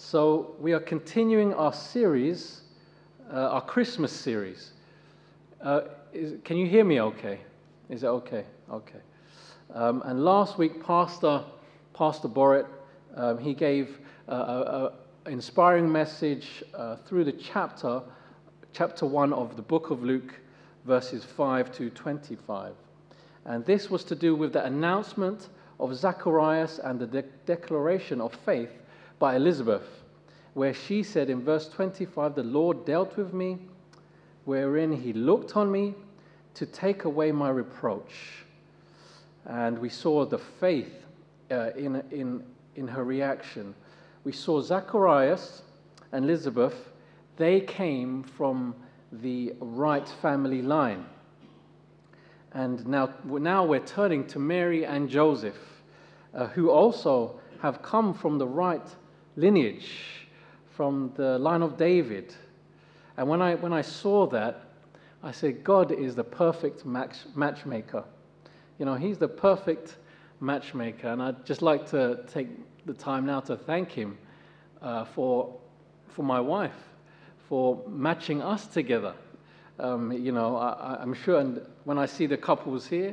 So we are continuing our series, our Christmas series. Can you hear me okay? Is that okay? Okay. And last week, Pastor Borrett, he gave an inspiring message through the chapter 1 of the book of Luke, verses 5 to 25. And this was to do with the announcement of Zacharias and the declaration of faith by Elizabeth, where she said in verse 25, "The Lord dealt with me, wherein he looked on me to take away my reproach." And we saw the faith in her reaction. We saw Zacharias and Elizabeth, they came from the right family line. And now we're turning to Mary and Joseph, who also have come from the right lineage, from the line of David. And when I saw that, I said, God is the perfect matchmaker. You know, he's the perfect matchmaker. And I'd just like to take the time now to thank him for my wife, for matching us together. I'm sure, and when I see the couples here,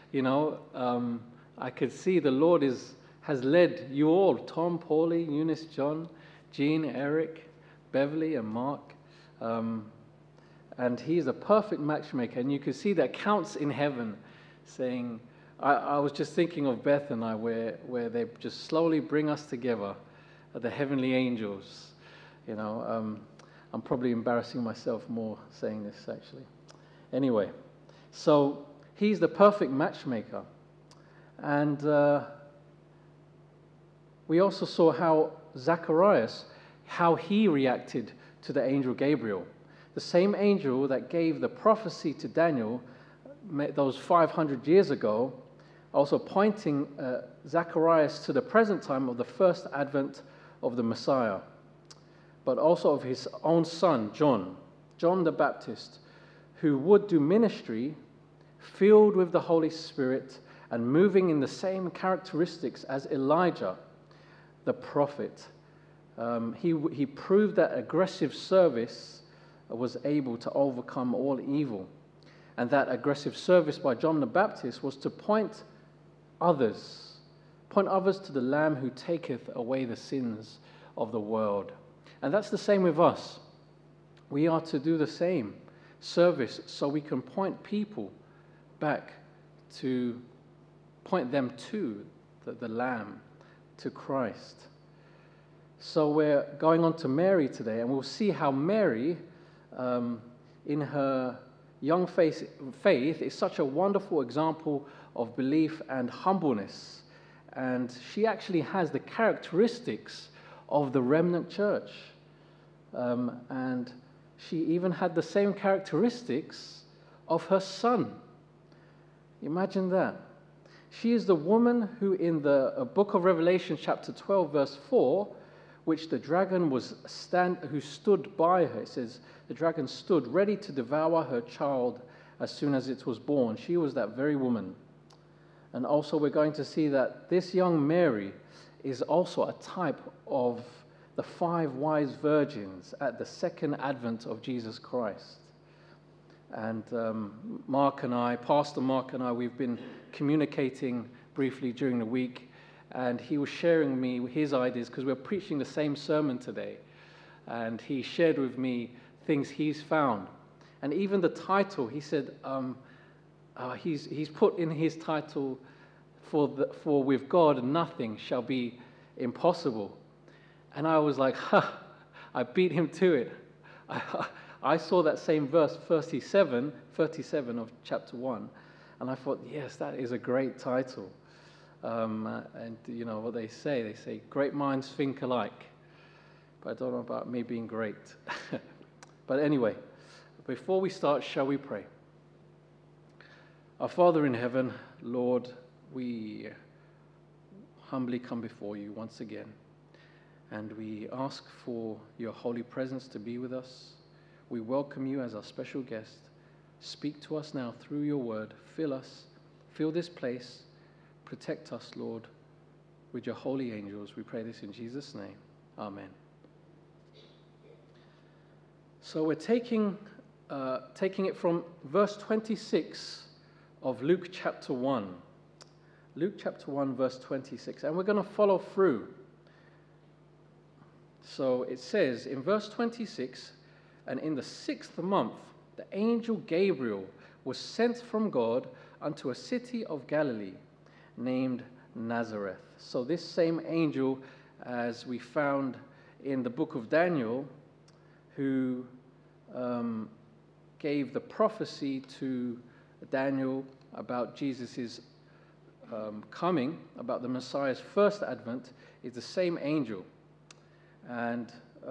I could see the Lord has led you all, Tom, Paulie, Eunice, John, Jean, Eric, Beverly, and Mark. And he's a perfect matchmaker. And you can see that counts in heaven, saying, I was just thinking of Beth and I, where they just slowly bring us together, the heavenly angels. I'm probably embarrassing myself more saying this, actually. Anyway, so he's the perfect matchmaker. And we also saw how Zacharias, how he reacted to the angel Gabriel. The same angel that gave the prophecy to Daniel those 500 years ago, also pointing Zacharias to the present time of the first advent of the Messiah, but also of his own son, John the Baptist, who would do ministry filled with the Holy Spirit and moving in the same characteristics as Elijah, the prophet. He proved that aggressive service was able to overcome all evil. And that aggressive service by John the Baptist was to point others to the Lamb who taketh away the sins of the world. And that's the same with us. We are to do the same service so we can point people back to, point them to the Lamb, to Christ. So we're going on to Mary today, and we'll see how Mary, in her young faith, is such a wonderful example of belief and humbleness. And she actually has the characteristics of the remnant church. And she even had the same characteristics of her son. Imagine that. She is the woman who in the book of Revelation chapter 12 verse 4, which the dragon who stood by her, it says, the dragon stood ready to devour her child as soon as it was born. She was that very woman. And also we're going to see that this young Mary is also a type of the 5 wise virgins at the second advent of Jesus Christ. And Pastor Mark and I, we've been communicating briefly during the week, and he was sharing me his ideas because we're preaching the same sermon today. And he shared with me things he's found. And even the title, he said, he's put in his title, for with God nothing shall be impossible. And I was like, I beat him to it. I saw that same verse, 37 of chapter 1, and I thought, yes, that is a great title. And you know what they say great minds think alike. But I don't know about me being great. But anyway, before we start, shall we pray? Our Father in heaven, Lord, we humbly come before you once again, and we ask for your holy presence to be with us. We welcome you as our special guest. Speak to us now through your word. Fill this place. Protect us, Lord, with your holy angels. We pray this in Jesus' name. Amen. So we're taking it from verse 26 of Luke chapter 1. Luke chapter 1, verse 26. And we're going to follow through. So it says in verse 26, and in the 6th month, the angel Gabriel was sent from God unto a city of Galilee named Nazareth. So this same angel, as we found in the book of Daniel, who gave the prophecy to Daniel about Jesus' coming, about the Messiah's first advent, is the same angel. And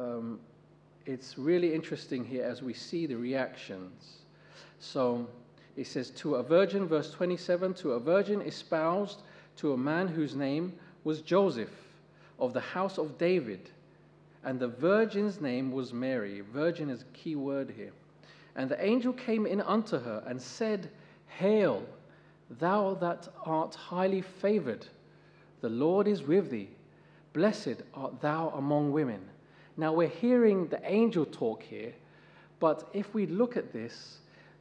it's really interesting here as we see the reactions. So it says, to a virgin, verse 27, to a virgin espoused to a man whose name was Joseph, of the house of David. And the virgin's name was Mary. Virgin is a key word here. And the angel came in unto her and said, Hail, thou that art highly favored. The Lord is with thee. Blessed art thou among women. Now we're hearing the angel talk here, but if we look at this,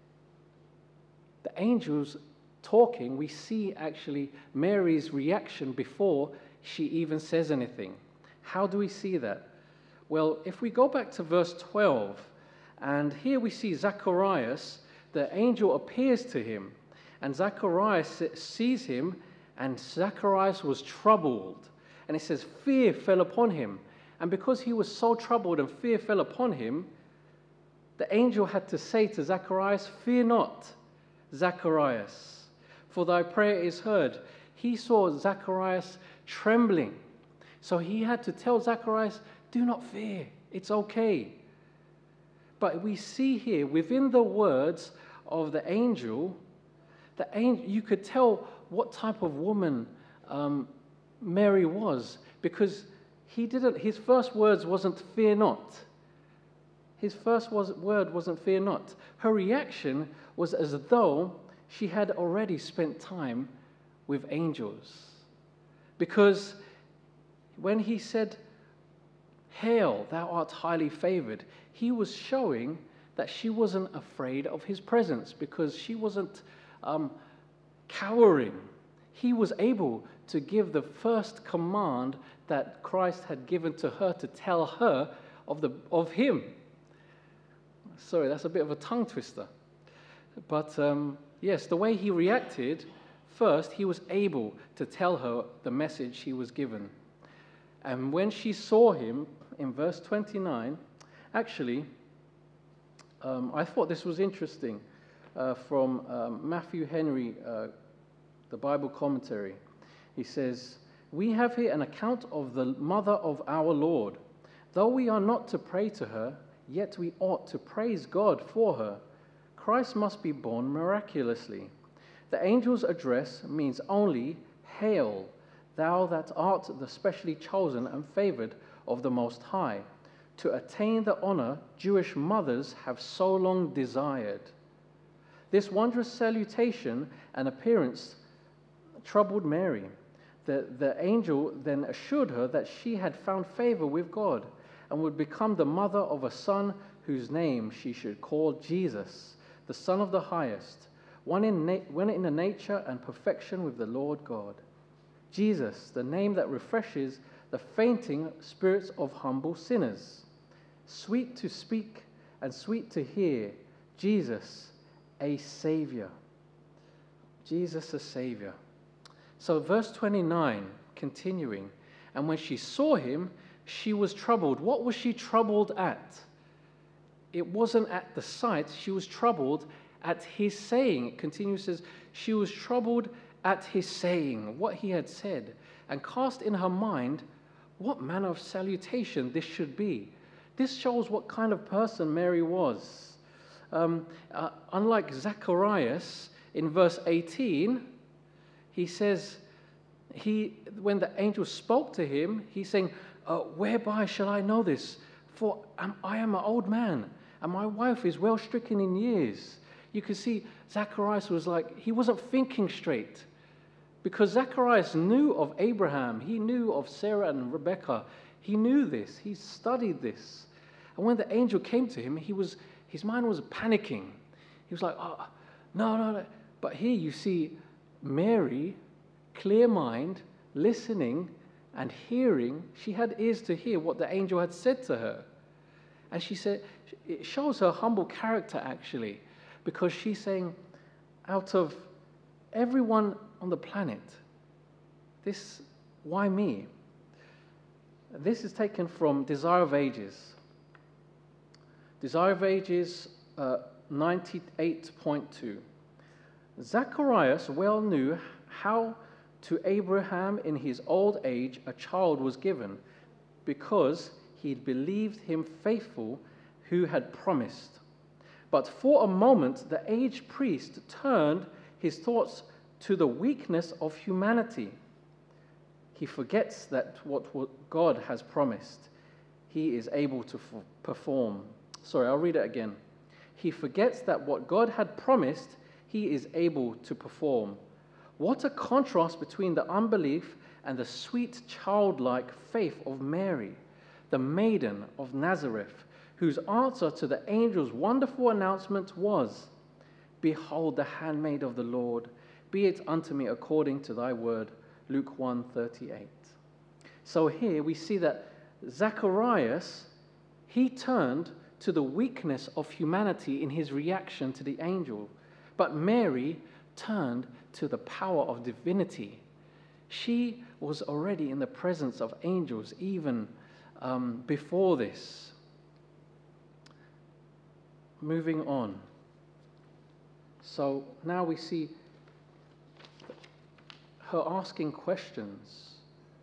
the angel's talking, we see actually Mary's reaction before she even says anything. How do we see that? Well, if we go back to verse 12, and here we see Zacharias, the angel appears to him, and Zacharias sees him, and Zacharias was troubled. And it says, fear fell upon him. And because he was so troubled and fear fell upon him, the angel had to say to Zacharias, Fear not, Zacharias, for thy prayer is heard. He saw Zacharias trembling. So he had to tell Zacharias, do not fear, it's okay. But we see here, within the words of the angel, you could tell what type of woman Mary was, because his first words wasn't fear not. His first word wasn't fear not. Her reaction was as though she had already spent time with angels. Because when he said, Hail, thou art highly favored, he was showing that she wasn't afraid of his presence, because she wasn't cowering. He was able to give the first command that Christ had given to her, to tell her of him. Sorry, that's a bit of a tongue twister. But yes, the way he reacted, first, he was able to tell her the message he was given. And when she saw him, in verse 29, actually, I thought this was interesting from Matthew Henry, the Bible commentary. He says, we have here an account of the mother of our Lord. Though we are not to pray to her, yet we ought to praise God for her. Christ must be born miraculously. The angel's address means only, Hail, thou that art the specially chosen and favored of the Most High, to attain the honor Jewish mothers have so long desired. This wondrous salutation and appearance troubled Mary. The angel then assured her that she had found favor with God and would become the mother of a son whose name she should call Jesus, the Son of the Highest, one in a nature and perfection with the Lord God. Jesus, the name that refreshes the fainting spirits of humble sinners. Sweet to speak and sweet to hear, Jesus, a Savior. Jesus, a Savior. So verse 29, continuing, and when she saw him, she was troubled. What was she troubled at? It wasn't at the sight. She was troubled at his saying. It continues, says, she was troubled at his saying, what he had said, and cast in her mind what manner of salutation this should be. This shows what kind of person Mary was. Unlike Zacharias, in verse 18, he says, when the angel spoke to him, he's saying, whereby shall I know this? For I am an old man, and my wife is well stricken in years. You can see Zacharias was like, he wasn't thinking straight. Because Zacharias knew of Abraham, he knew of Sarah and Rebekah. He knew this, he studied this. And when the angel came to him, his mind was panicking. He was like, oh, no. But here you see Mary, clear mind, listening and hearing. She had ears to hear what the angel had said to her. And she said, it shows her humble character actually, because she's saying, out of everyone on the planet, why me? This is taken from Desire of Ages. Desire of Ages 98.2. Zacharias well knew how to Abraham in his old age a child was given, because he believed him faithful who had promised. But for a moment the aged priest turned his thoughts to the weakness of humanity. He forgets that what God has promised, he is able to perform. Sorry, I'll read it again. He forgets that what God had promised, he is able to perform. What a contrast between the unbelief and the sweet childlike faith of Mary, the maiden of Nazareth, whose answer to the angel's wonderful announcement was, "Behold the handmaid of the Lord, be it unto me according to thy word." Luke 1:38. So here we see that Zacharias, he turned to the weakness of humanity in his reaction to the angel, but Mary turned to the power of divinity. She was already in the presence of angels even before this. Moving on. So now we see her asking questions.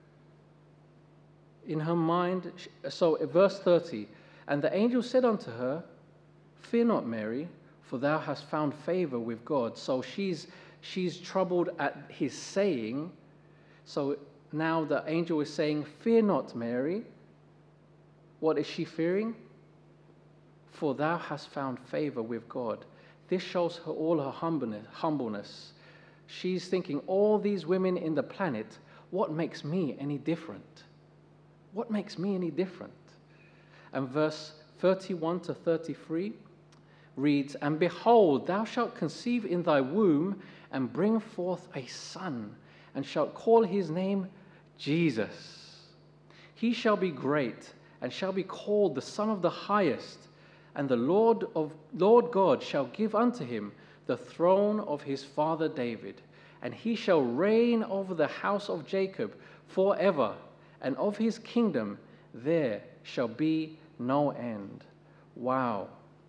In her mind, so verse 30, and the angel said unto her, "Fear not, Mary, for thou hast found favor with God." So she's troubled at his saying. So now the angel is saying, "Fear not, Mary." What is she fearing? For thou hast found favor with God. This shows her all her humbleness. She's thinking, all these women in the planet, what makes me any different? What makes me any different? And verse 31 to 33 reads, "And behold, thou shalt conceive in thy womb and bring forth a son, and shalt call his name Jesus. He shall be great, and shall be called the Son of the Highest. And the Lord God shall give unto him the throne of his father David, and he shall reign over the house of Jacob forever, and of his kingdom there shall be no end." Wow.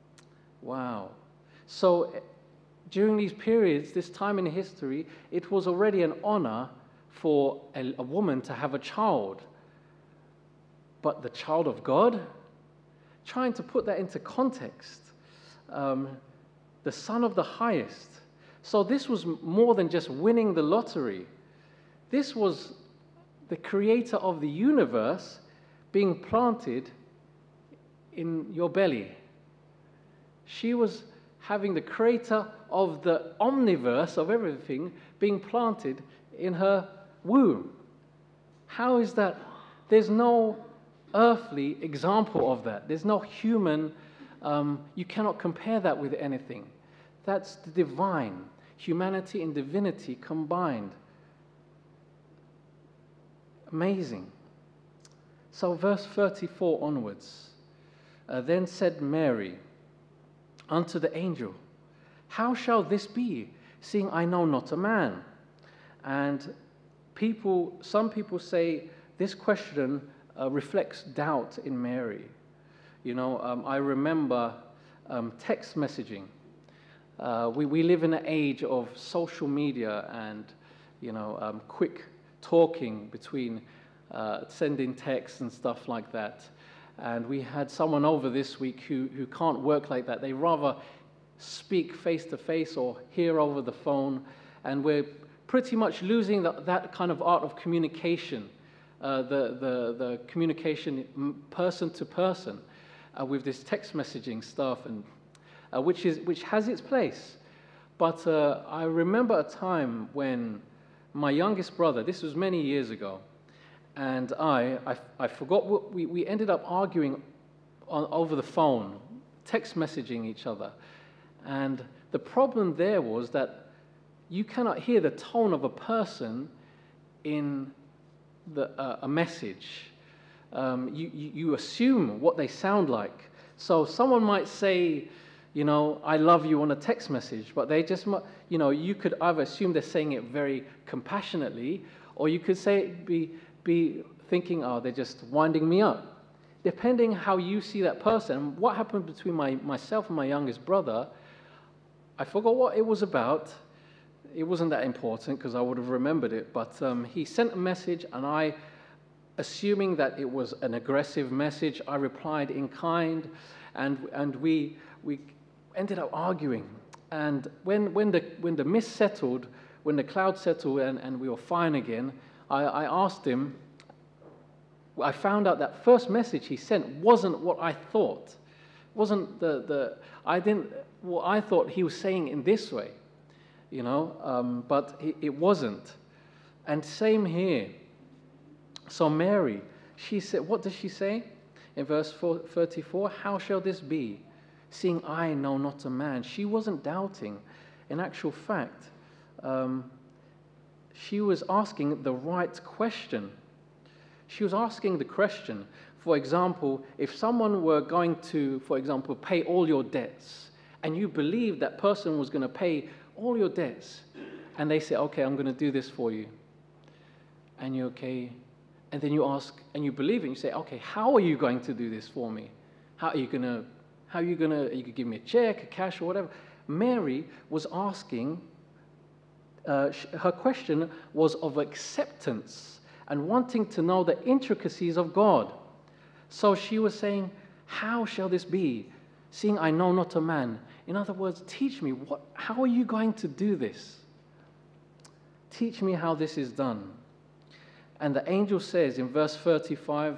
So during these periods, this time in history, it was already an honor for a woman to have a child. But the child of God? Trying to put that into context. The Son of the Highest. So this was more than just winning the lottery. This was the creator of the universe being planted in your belly. She was having the creator of the omniverse, of everything, being planted in her womb. How is that? There's no earthly example of that. There's no human, you cannot compare that with anything. That's the divine, humanity and divinity combined. Amazing. So verse 34 onwards. Then said Mary unto the angel, "How shall this be, seeing I know not a man?" And some people say this question reflects doubt in Mary. I remember text messaging. We live in an age of social media and, quick talking between sending texts and stuff like that. And we had someone over this week who can't work like that. They rather speak face to face or hear over the phone. And we're pretty much losing that kind of art of communication, the communication person to person with this text messaging stuff, and which has its place. But I remember a time when my youngest brother, this was many years ago, and I forgot what we ended up arguing over the phone, text messaging each other. And the problem there was that you cannot hear the tone of a person in a message. You assume what they sound like. So someone might say, I love you on a text message, but they just, you could either assume they're saying it very compassionately, or you could be thinking, oh, they're just winding me up. Depending how you see that person. What happened between myself and my youngest brother, I forgot what it was about. It wasn't that important because I would have remembered it, but he sent a message, and I, assuming that it was an aggressive message, I replied in kind, and we ended up arguing. And when the mist settled, when the cloud settled and we were fine again, I asked him. I found out that first message he sent wasn't what I thought. Wasn't what I thought he was saying in this way, but it wasn't. And same here. So Mary, she said, what does she say in verse 34? How shall this be, seeing I know not a man? She wasn't doubting. In actual fact, she was asking the right question. She was asking the question, for example, if someone were going to, for example, pay all your debts, and you believe that person was going to pay all your debts, and they say, okay, I'm going to do this for you. And you're okay. And then you ask, and you believe it, and you say, okay, how are you going to do this for me? You could give me a check, a cash, or whatever. Mary was asking, her question was of acceptance and wanting to know the intricacies of God. So she was saying, how shall this be, seeing I know not a man? In other words, teach me, how are you going to do this? Teach me how this is done. And the angel says in verse 35,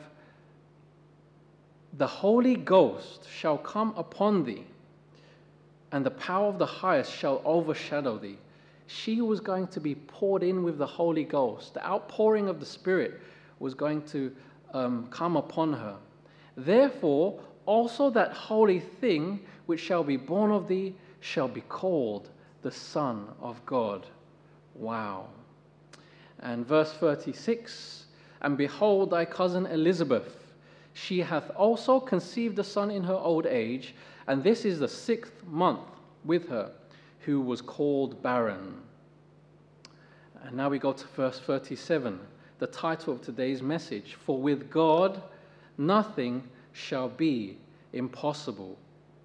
the Holy Ghost shall come upon thee, and the power of the highest shall overshadow thee. She was going to be poured in with the Holy Ghost. The outpouring of the Spirit was going to come upon her. Therefore, also that holy thing which shall be born of thee shall be called the Son of God. Wow. And verse 36, and behold thy cousin Elizabeth, she hath also conceived a son in her old age, and this is the 6th month with her, who was called barren. And now we go to verse 37, the title of today's message. For with God nothing shall be impossible.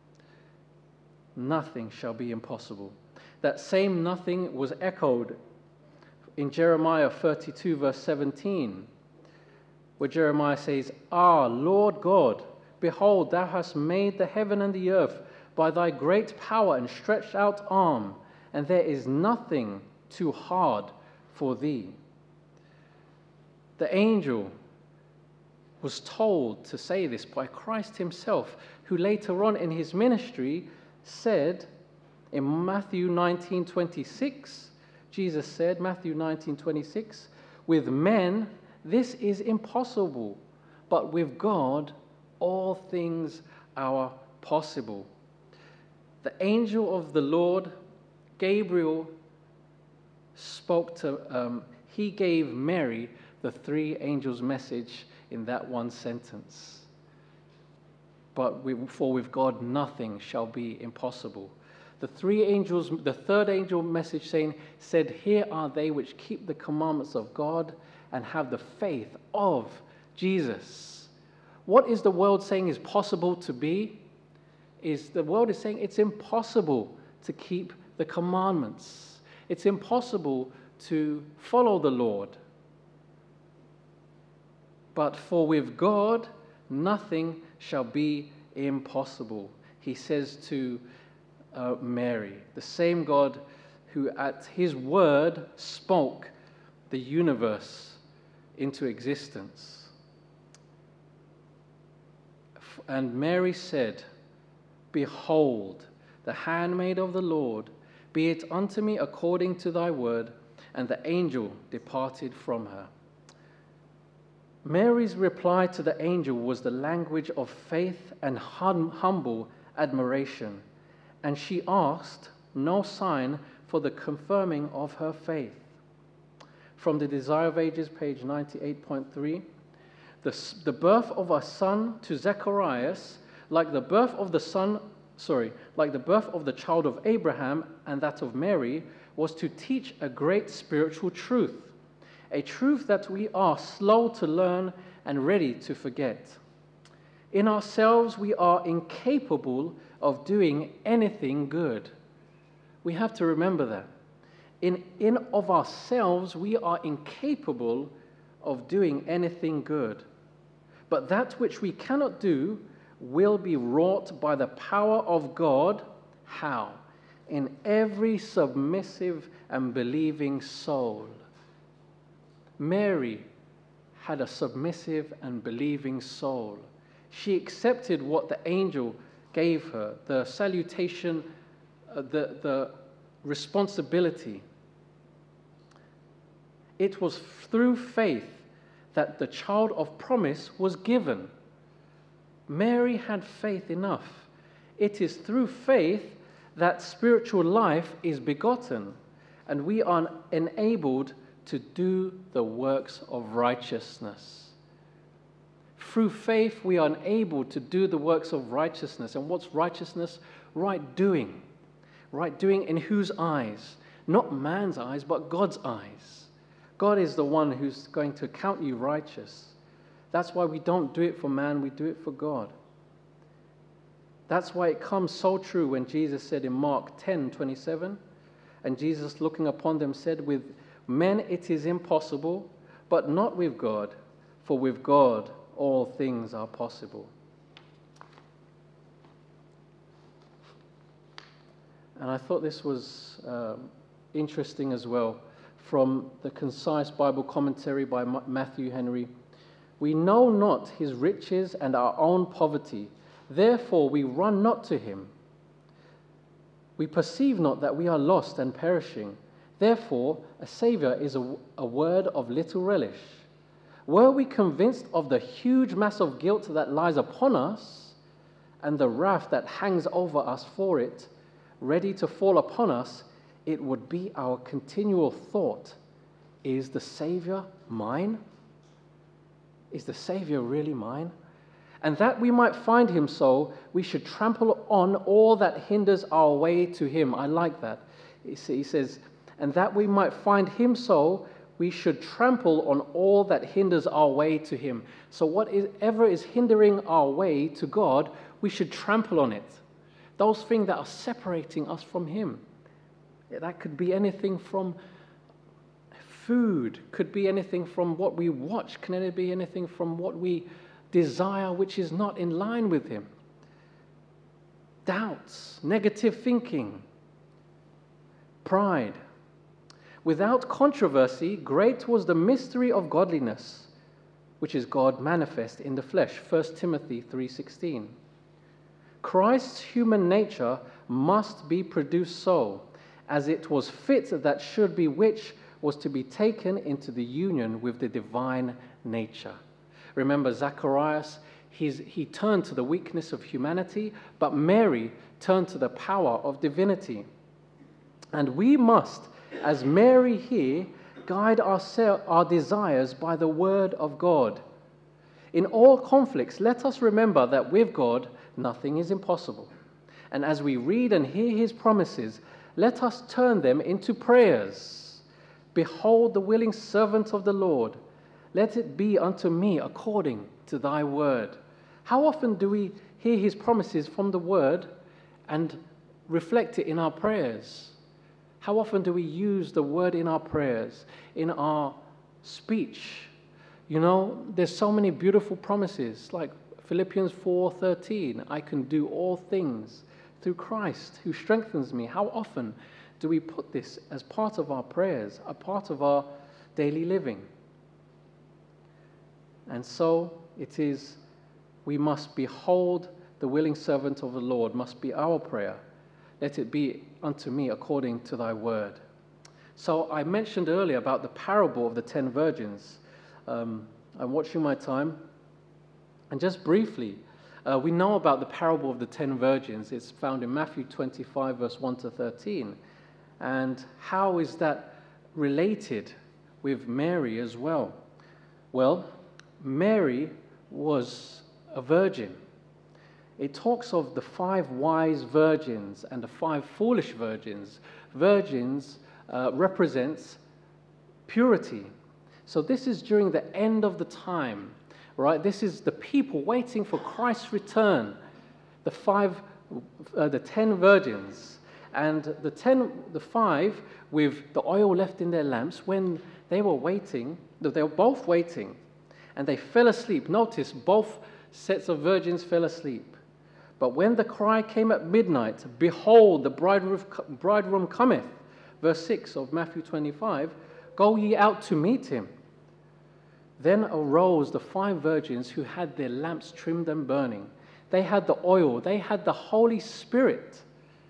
Nothing shall be impossible. That same nothing was echoed in Jeremiah 32 verse 17, where Jeremiah says, Ah, Lord God, behold, thou hast made the heaven and the earth by thy great power and stretched out arm, and there is nothing too hard for thee. The angel was told to say this by Christ himself, who later on in his ministry said in Matthew 19:26, Jesus said, Matthew 19:26, with men this is impossible, but with God all things are possible. The angel of the Lord, Gabriel, he gave Mary the 3 angels' message in that one sentence. For with God nothing shall be impossible. The 3 angels, the 3rd angel message said, here are they which keep the commandments of God and have the faith of Jesus. What is the world saying is possible to be? The world is saying it's impossible to keep the commandments. It's impossible to follow the Lord. But for with God, nothing shall be impossible. He says to Mary, the same God who at his word spoke the universe into existence. And Mary said, behold, the handmaid of the Lord, be it unto me according to thy word. And the angel departed from her. Mary's reply to the angel was the language of faith and humble admiration, and she asked no sign for the confirming of her faith. From the Desire of Ages, page 98.3, the birth of a son to Zacharias, like the birth of the child of Abraham and that of Mary, was to teach a great spiritual truth, a truth that we are slow to learn and ready to forget. In ourselves, we are incapable of doing anything good. We have to remember that. In of ourselves, we are incapable of doing anything good. But that which we cannot do will be wrought by the power of God. How? In every submissive and believing soul. Mary had a submissive and believing soul. She accepted what the angel gave her, the salutation, the responsibility. It was through faith that the child of promise was given. Mary had faith enough. It is through faith that spiritual life is begotten, and we are enabled to do the works of righteousness. Through faith, we are enabled to do the works of righteousness. And what's righteousness? Right doing. Right doing in whose eyes? Not man's eyes, but God's eyes. God is the one who's going to count you righteous. That's why we don't do it for man, we do it for God. That's why it comes so true when Jesus said in Mark 10:27, and Jesus looking upon them said, with men it is impossible, but not with God, for with God all things are possible. And I thought this was interesting as well, from the concise Bible commentary by Matthew Henry. We know not his riches and our own poverty, therefore we run not to him. We perceive not that we are lost and perishing, therefore a Saviour is a word of little relish. Were we convinced of the huge mass of guilt that lies upon us, and the wrath that hangs over us for it, ready to fall upon us, it would be our continual thought, is the Saviour mine? Is the Saviour really mine? And that we might find him so, we should trample on all that hinders our way to him. I like that. He says, and that we might find him so, we should trample on all that hinders our way to him. So whatever is hindering our way to God, we should trample on it. Those things that are separating us from him. That could be anything from food, could be anything from what we watch, can it be anything from what we desire which is not in line with him. Doubts, negative thinking, pride. Without controversy, great was the mystery of godliness, which is God manifest in the flesh. 1 Timothy 3:16. Christ's human nature must be produced so, as it was fit that should be, which was to be taken into the union with the divine nature. Remember, Zacharias, he turned to the weakness of humanity, but Mary turned to the power of divinity. And we must, as Mary here, guide our desires by the word of God. In all conflicts, let us remember that with God, nothing is impossible. And as we read and hear his promises, let us turn them into prayers. Behold the willing servant of the Lord. Let it be unto me according to thy word. How often do we hear his promises from the word and reflect it in our prayers? How often do we use the word in our prayers, in our speech? You know, there's so many beautiful promises, like Philippians 4:13, I can do all things through Christ who strengthens me. How often do we put this as part of our prayers, a part of our daily living? And so it is, we must behold the willing servant of the Lord, must be our prayer. Let it be unto me according to thy word. So I mentioned earlier about the parable of the 10 virgins. I'm watching my time. And just briefly, we know about the parable of the 10 virgins. It's found in Matthew 25, verse 1 to 13. And how is that related with Mary as well? Well, Mary was a virgin. It talks of the 5 wise virgins and the 5 foolish virgins. Virgins represents purity. So this is during the end of the time, right? This is the people waiting for Christ's return. The 10 virgins, and the 5 with the oil left in their lamps. When they were waiting, they were both waiting, and they fell asleep. Notice both sets of virgins fell asleep. But when the cry came at midnight, behold, the bridegroom cometh. Verse 6 of Matthew 25, go ye out to meet him. Then arose the 5 virgins who had their lamps trimmed and burning. They had the oil, they had the Holy Spirit.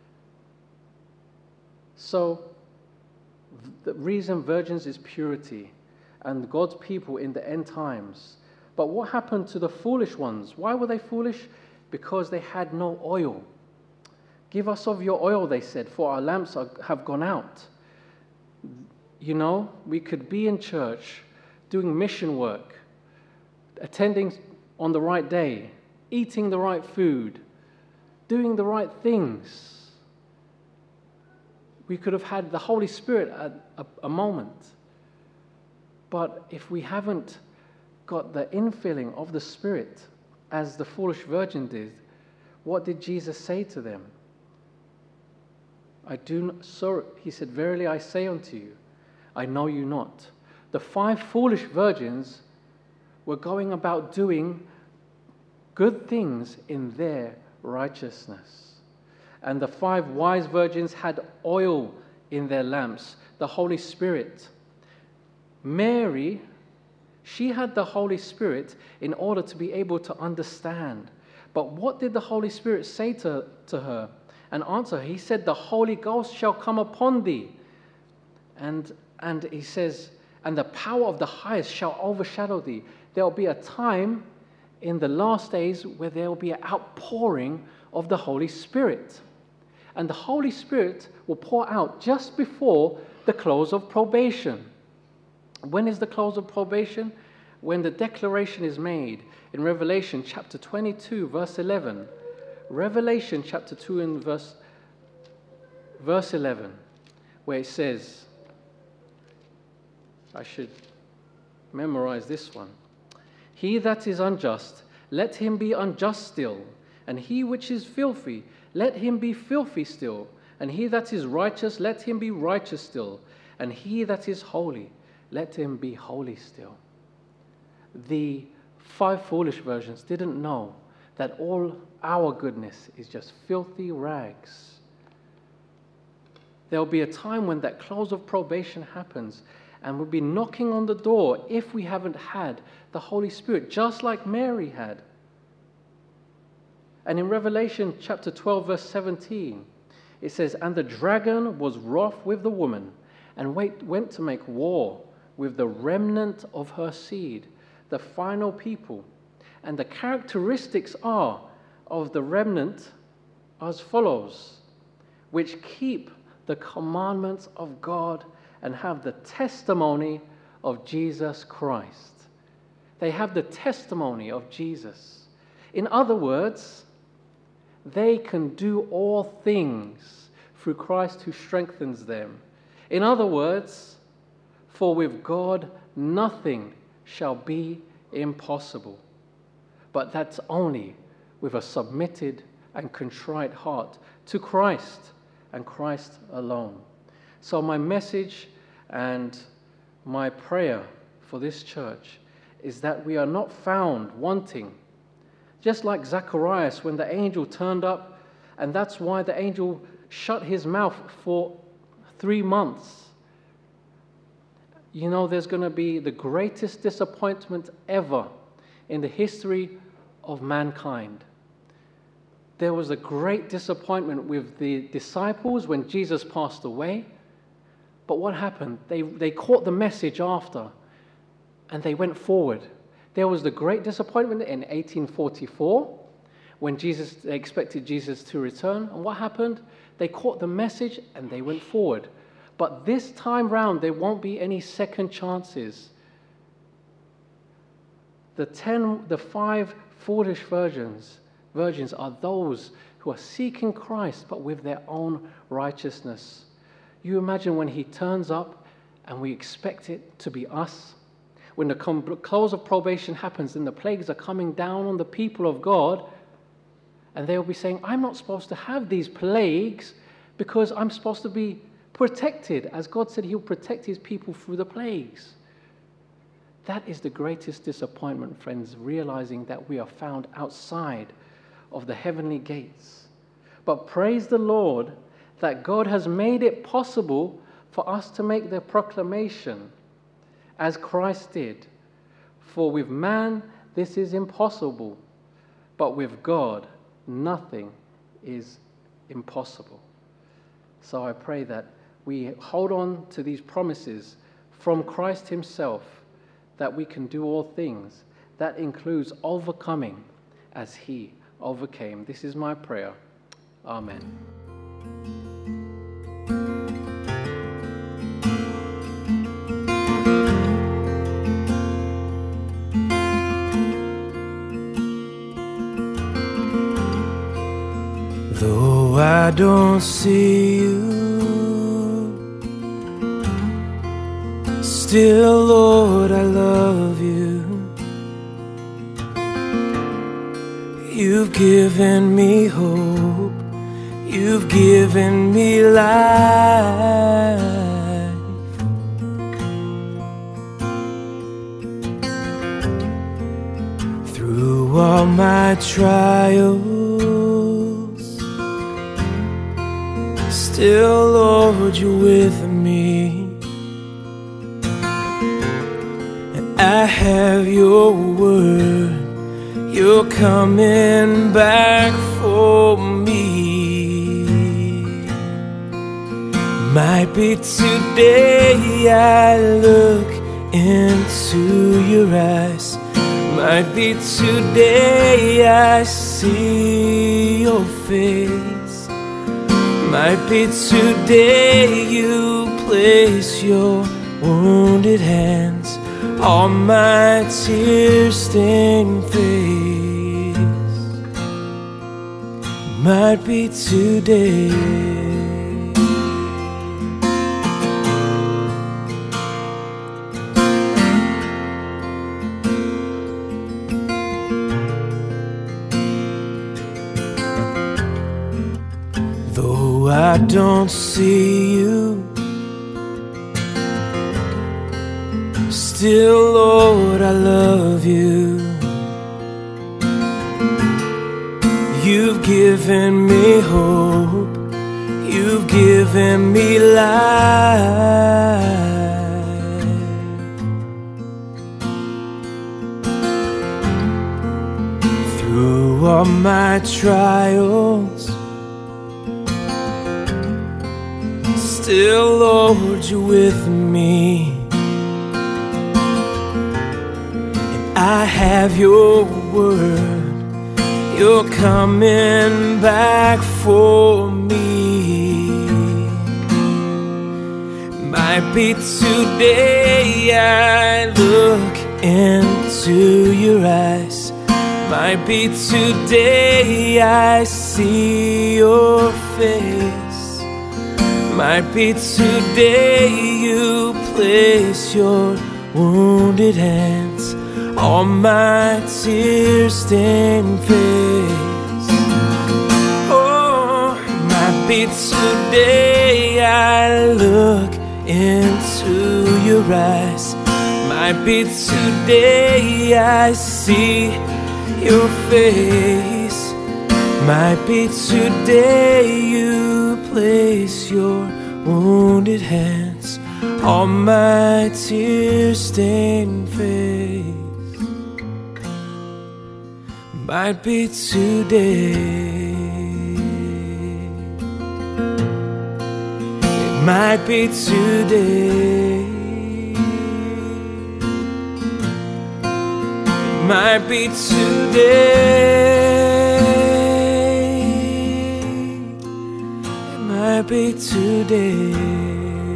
So the reason virgins is purity and God's people in the end times. But what happened to the foolish ones? Why were they foolish? Because they had no oil. Give us of your oil, they said, for our lamps have gone out. You know, we could be in church doing mission work, attending on the right day, eating the right food, doing the right things. We could have had the Holy Spirit at a moment. But if we haven't got the infilling of the Spirit, as the foolish virgin did, what did Jesus say to them? He said, verily I say unto you, I know you not. The 5 foolish virgins were going about doing good things in their righteousness. And the 5 wise virgins had oil in their lamps, the Holy Spirit. Mary, she had the Holy Spirit in order to be able to understand. But what did the Holy Spirit say to her and answer her? He said, the Holy Ghost shall come upon thee. And he says, and the power of the highest shall overshadow thee. There will be a time in the last days where there will be an outpouring of the Holy Spirit. And the Holy Spirit will pour out just before the close of probation. When is the close of probation? When the declaration is made in Revelation chapter 22, verse 11. Revelation chapter 2 and verse 11, where it says, I should memorize this one. He that is unjust, let him be unjust still. And he which is filthy, let him be filthy still. And he that is righteous, let him be righteous still. And he that is holy, let him be holy still. The 5 foolish virgins didn't know that all our goodness is just filthy rags. There'll be a time when that close of probation happens, and we'll be knocking on the door if we haven't had the Holy Spirit, just like Mary had. And in Revelation chapter 12, verse 17, it says, and the dragon was wroth with the woman, and went to make war with the remnant of her seed, the final people. And the characteristics are of the remnant as follows, which keep the commandments of God and have the testimony of Jesus Christ. They have the testimony of Jesus. In other words, they can do all things through Christ who strengthens them. In other words, for with God nothing shall be impossible. But that's only with a submitted and contrite heart to Christ and Christ alone. So my message and my prayer for this church is that we are not found wanting. Just like Zacharias when the angel turned up, and that's why the angel shut his mouth for 3 months. You know, there's going to be the greatest disappointment ever in the history of mankind. There was a great disappointment with the disciples when Jesus passed away. But what happened? They caught the message after, and they went forward. There was the great disappointment in 1844 when they expected Jesus to return. And what happened? They caught the message and they went forward. But this time round, there won't be any second chances. The 5 foolish virgins are those who are seeking Christ, but with their own righteousness. You imagine when he turns up and we expect it to be us. When the close of probation happens and the plagues are coming down on the people of God, and they'll be saying, I'm not supposed to have these plagues because I'm supposed to be protected. As God said, he'll protect his people through the plagues. That is the greatest disappointment, friends, realizing that we are found outside of the heavenly gates. But praise the Lord that God has made it possible for us to make the proclamation as Christ did. For with man this is impossible, but with God nothing is impossible. So I pray that we hold on to these promises from Christ himself, that we can do all things. That includes overcoming as he overcame. This is my prayer. Amen. Though I don't see you, still, Lord, I love you. You've given me hope, you've given me life. Through all my trials, still, Lord, you're with me. And I have your word, you're coming back for me. Might be today I look into your eyes, might be today I see your face, might be today you place your wounded hands on my tear-stained face. Might be today. Though I don't see you, still, Lord, I love you. You've given me hope, you've given me life. Through all my trials, still, Lord, you're with me. I have your word, you're coming back for me. Might be today I look into your eyes, might be today I see your face, might be today you place your wounded hands on my tear-stained face. Oh, might be today I look into your eyes, might be today I see your face, might be today you place your wounded hands on my tear-stained face. Might be today. It might be today. might be today. It might be today.